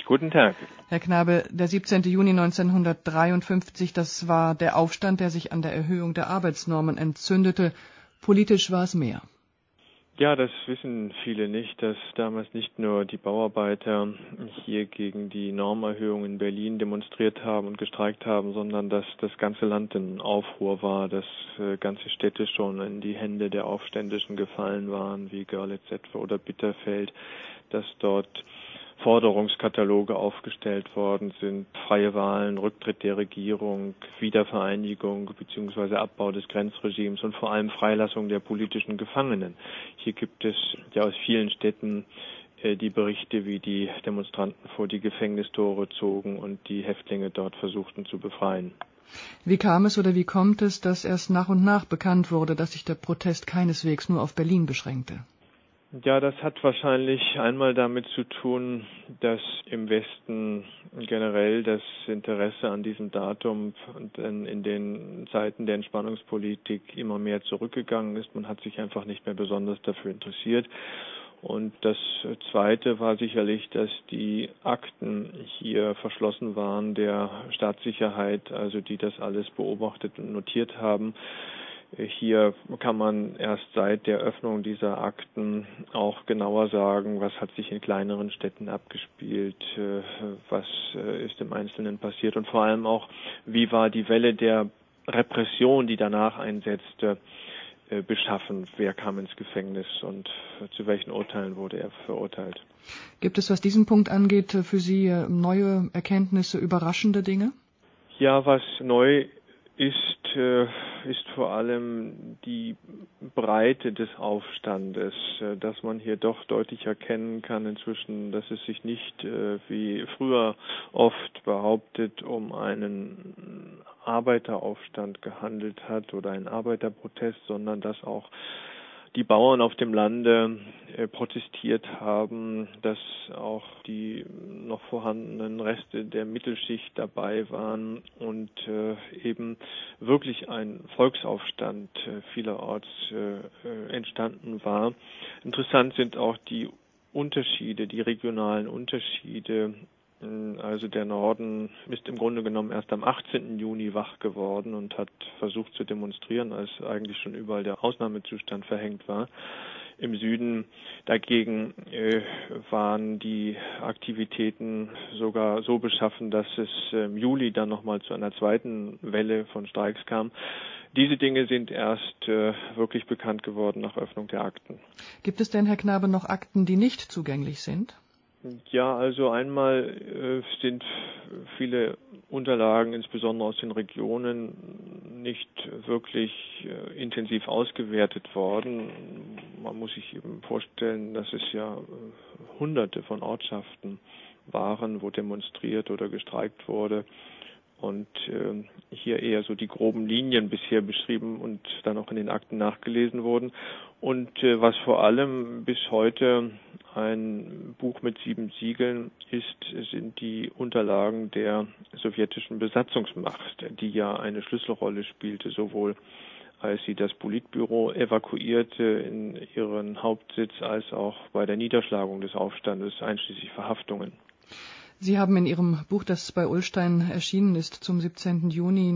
Guten Tag. Herr Knabe, der 17. Juni 1953, das war der Aufstand, der sich an der Erhöhung der Arbeitsnormen entzündete. Politisch war es mehr. Ja, das wissen viele nicht, dass damals nicht nur die Bauarbeiter hier gegen die Normerhöhung in Berlin demonstriert haben und gestreikt haben, sondern dass das ganze Land in Aufruhr war, dass ganze Städte schon in die Hände der Aufständischen gefallen waren, wie Görlitz etwa oder Bitterfeld, dass dort Forderungskataloge aufgestellt worden sind, freie Wahlen, Rücktritt der Regierung, Wiedervereinigung bzw. Abbau des Grenzregimes und vor allem Freilassung der politischen Gefangenen. Hier gibt es ja aus vielen Städten die Berichte, wie die Demonstranten vor die Gefängnistore zogen und die Häftlinge dort versuchten zu befreien. Wie kam es oder wie kommt es, dass erst nach und nach bekannt wurde, dass sich der Protest keineswegs nur auf Berlin beschränkte? Ja, das hat wahrscheinlich einmal damit zu tun, dass im Westen generell das Interesse an diesem Datum in den Zeiten der Entspannungspolitik immer mehr zurückgegangen ist. Man hat sich einfach nicht mehr besonders dafür interessiert. Und das Zweite war sicherlich, dass die Akten hier verschlossen waren der Staatssicherheit, also die das alles beobachtet und notiert haben. Hier kann man erst seit der Öffnung dieser Akten auch genauer sagen, was hat sich in kleineren Städten abgespielt, was ist im Einzelnen passiert und vor allem auch, wie war die Welle der Repression, die danach einsetzte, beschaffen. Wer kam ins Gefängnis und zu welchen Urteilen wurde er verurteilt? Gibt es, was diesen Punkt angeht, für Sie neue Erkenntnisse, überraschende Dinge? Ja, was neu ist vor allem die Breite des Aufstandes, dass man hier doch deutlich erkennen kann inzwischen, dass es sich nicht wie früher oft behauptet um einen Arbeiteraufstand gehandelt hat oder einen Arbeiterprotest, sondern dass auch die Bauern auf dem Lande protestiert haben, dass auch die noch vorhandenen Reste der Mittelschicht dabei waren und eben wirklich ein Volksaufstand vielerorts entstanden war. Interessant sind auch die Unterschiede, die regionalen Unterschiede. Also der Norden ist im Grunde genommen erst am 18. Juni wach geworden und hat versucht zu demonstrieren, als eigentlich schon überall der Ausnahmezustand verhängt war. Im Süden dagegen waren die Aktivitäten sogar so beschaffen, dass es im Juli dann nochmal zu einer zweiten Welle von Streiks kam. Diese Dinge sind erst wirklich bekannt geworden nach Öffnung der Akten. Gibt es denn, Herr Knabe, noch Akten, die nicht zugänglich sind? Ja, also einmal sind viele Unterlagen, insbesondere aus den Regionen, nicht wirklich intensiv ausgewertet worden. Man muss sich eben vorstellen, dass es ja Hunderte von Ortschaften waren, wo demonstriert oder gestreikt wurde. Und hier eher so die groben Linien bisher beschrieben und dann auch in den Akten nachgelesen wurden. Und was vor allem bis heute ein Buch mit 7 Siegeln ist, sind die Unterlagen der sowjetischen Besatzungsmacht, die ja eine Schlüsselrolle spielte, sowohl als sie das Politbüro evakuierte in ihren Hauptsitz, als auch bei der Niederschlagung des Aufstandes, einschließlich Verhaftungen. Sie haben in Ihrem Buch, das bei Ullstein erschienen ist, zum 17. Juni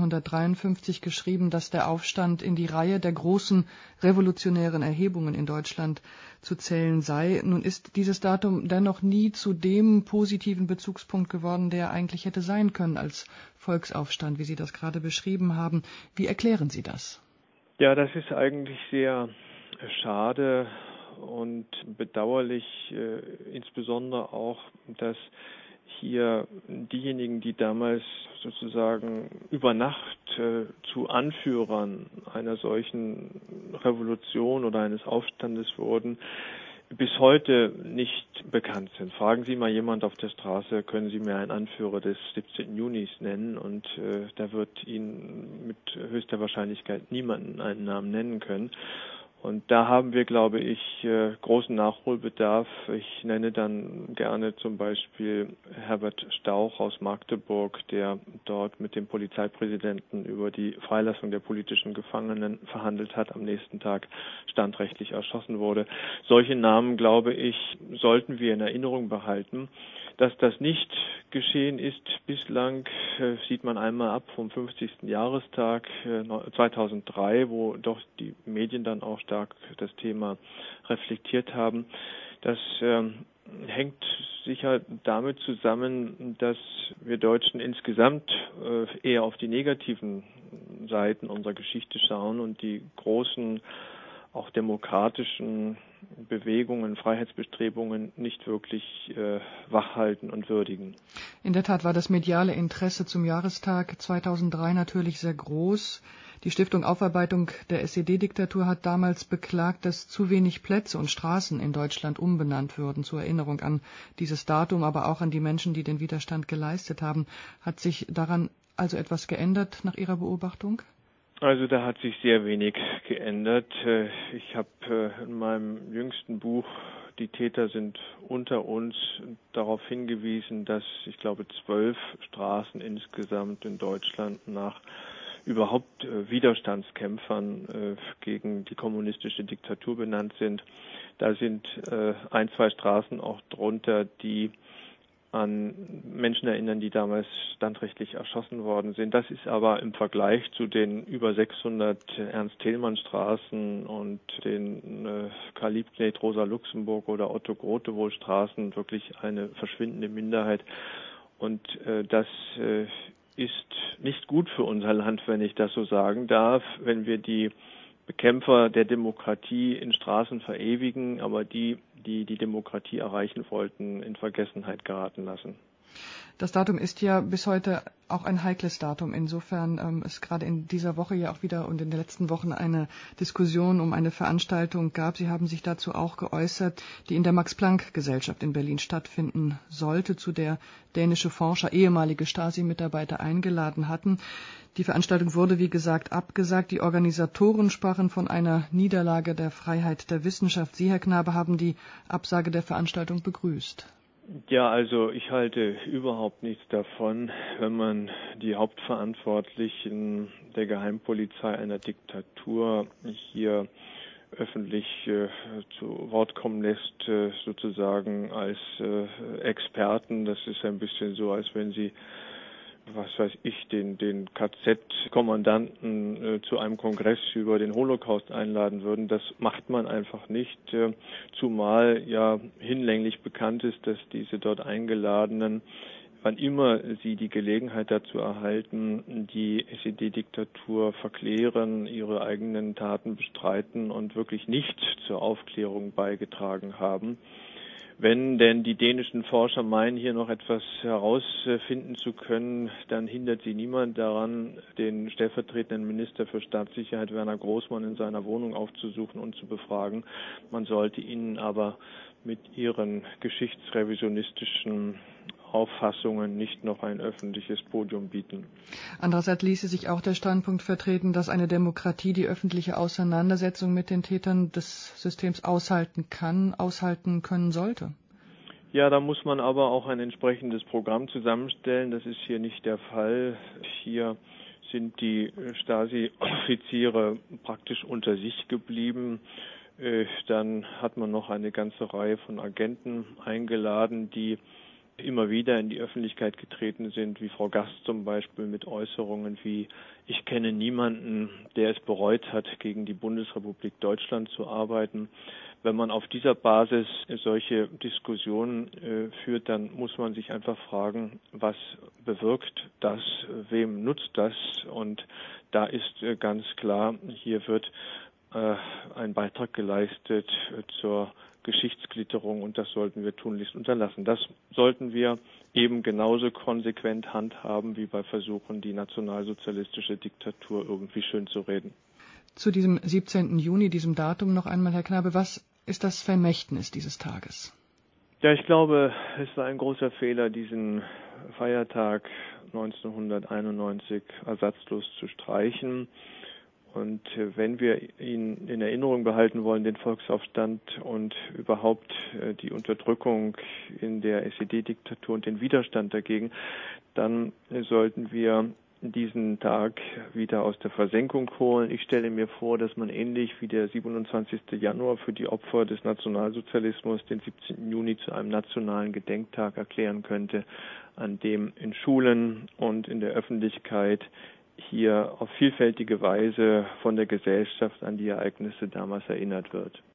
1953 geschrieben, dass der Aufstand in die Reihe der großen revolutionären Erhebungen in Deutschland zu zählen sei. Nun ist dieses Datum dennoch nie zu dem positiven Bezugspunkt geworden, der eigentlich hätte sein können als Volksaufstand, wie Sie das gerade beschrieben haben. Wie erklären Sie das? Ja, das ist eigentlich sehr schade und bedauerlich, insbesondere auch, dass hier diejenigen, die damals sozusagen über Nacht zu Anführern einer solchen Revolution oder eines Aufstandes wurden, bis heute nicht bekannt sind. Fragen Sie mal jemand auf der Straße, können Sie mir einen Anführer des 17. Junis nennen, und da wird Ihnen mit höchster Wahrscheinlichkeit niemanden einen Namen nennen können. Und da haben wir, glaube ich, großen Nachholbedarf. Ich nenne dann gerne zum Beispiel Herbert Stauch aus Magdeburg, der dort mit dem Polizeipräsidenten über die Freilassung der politischen Gefangenen verhandelt hat, am nächsten Tag standrechtlich erschossen wurde. Solche Namen, glaube ich, sollten wir in Erinnerung behalten, Dass das nicht geschehen ist bislang, sieht man einmal ab vom 50. Jahrestag 2003, wo doch die Medien dann auch stark das Thema reflektiert haben. Das hängt sicher damit zusammen, dass wir Deutschen insgesamt eher auf die negativen Seiten unserer Geschichte schauen und die großen, auch demokratischen Bewegungen, Freiheitsbestrebungen nicht wirklich wachhalten und würdigen. In der Tat war das mediale Interesse zum Jahrestag 2003 natürlich sehr groß. Die Stiftung Aufarbeitung der SED-Diktatur hat damals beklagt, dass zu wenig Plätze und Straßen in Deutschland umbenannt würden zur Erinnerung an dieses Datum, aber auch an die Menschen, die den Widerstand geleistet haben. Hat sich daran also etwas geändert nach Ihrer Beobachtung? Also da hat sich sehr wenig geändert. Ich habe in meinem jüngsten Buch "Die Täter sind unter uns" darauf hingewiesen, dass ich glaube 12 Straßen insgesamt in Deutschland nach überhaupt Widerstandskämpfern gegen die kommunistische Diktatur benannt sind. Da sind ein, zwei Straßen auch drunter, die an Menschen erinnern, die damals standrechtlich erschossen worden sind. Das ist aber im Vergleich zu den über 600 Ernst-Thälmann-Straßen und den Karl Liebknecht, Rosa Luxemburg oder Otto Grotewohl-Straßen wirklich eine verschwindende Minderheit. Und das ist nicht gut für unser Land, wenn ich das so sagen darf, wenn wir die Bekämpfer der Demokratie in Straßen verewigen, aber die Demokratie erreichen wollten, in Vergessenheit geraten lassen. Das Datum ist ja bis heute auch ein heikles Datum. Insofern es gerade in dieser Woche ja auch wieder und in den letzten Wochen eine Diskussion um eine Veranstaltung gab. Sie haben sich dazu auch geäußert, die in der Max-Planck-Gesellschaft in Berlin stattfinden sollte, zu der dänische Forscher, ehemalige Stasi-Mitarbeiter eingeladen hatten. Die Veranstaltung wurde, wie gesagt, abgesagt. Die Organisatoren sprachen von einer Niederlage der Freiheit der Wissenschaft. Sie, Herr Knabe, haben die Absage der Veranstaltung begrüßt. Ja, also ich halte überhaupt nichts davon, wenn man die Hauptverantwortlichen der Geheimpolizei einer Diktatur hier öffentlich zu Wort kommen lässt, sozusagen als Experten. Das ist ein bisschen so, als wenn Sie, was weiß ich, den KZ-Kommandanten zu einem Kongress über den Holocaust einladen würden. Das macht man einfach nicht, zumal ja hinlänglich bekannt ist, dass diese dort Eingeladenen, wann immer sie die Gelegenheit dazu erhalten, die SED-Diktatur verklären, ihre eigenen Taten bestreiten und wirklich nicht zur Aufklärung beigetragen haben. Wenn denn die dänischen Forscher meinen, hier noch etwas herausfinden zu können, dann hindert sie niemand daran, den stellvertretenden Minister für Staatssicherheit Werner Großmann in seiner Wohnung aufzusuchen und zu befragen. Man sollte ihnen aber mit ihren geschichtsrevisionistischen Auffassungen nicht noch ein öffentliches Podium bieten. Andererseits ließe sich auch der Standpunkt vertreten, dass eine Demokratie die öffentliche Auseinandersetzung mit den Tätern des Systems aushalten können sollte. Ja, da muss man aber auch ein entsprechendes Programm zusammenstellen. Das ist hier nicht der Fall. Hier sind die Stasi-Offiziere praktisch unter sich geblieben. Dann hat man noch eine ganze Reihe von Agenten eingeladen, die immer wieder in die Öffentlichkeit getreten sind, wie Frau Gast zum Beispiel mit Äußerungen wie: Ich kenne niemanden, der es bereut hat, gegen die Bundesrepublik Deutschland zu arbeiten. Wenn man auf dieser Basis solche Diskussionen führt, dann muss man sich einfach fragen, was bewirkt das, wem nutzt das? Und da ist ganz klar, hier wird ein Beitrag geleistet zur Geschichtsklitterung, und das sollten wir tunlichst unterlassen. Das sollten wir eben genauso konsequent handhaben wie bei Versuchen, die nationalsozialistische Diktatur irgendwie schön zu reden. Zu diesem 17. Juni, diesem Datum noch einmal, Herr Knabe, was ist das Vermächtnis dieses Tages? Ja, ich glaube, es war ein großer Fehler, diesen Feiertag 1991 ersatzlos zu streichen. Und wenn wir ihn in Erinnerung behalten wollen, den Volksaufstand und überhaupt die Unterdrückung in der SED-Diktatur und den Widerstand dagegen, dann sollten wir diesen Tag wieder aus der Versenkung holen. Ich stelle mir vor, dass man ähnlich wie der 27. Januar für die Opfer des Nationalsozialismus den 17. Juni zu einem nationalen Gedenktag erklären könnte, an dem in Schulen und in der Öffentlichkeit hier auf vielfältige Weise von der Gesellschaft an die Ereignisse damals erinnert wird.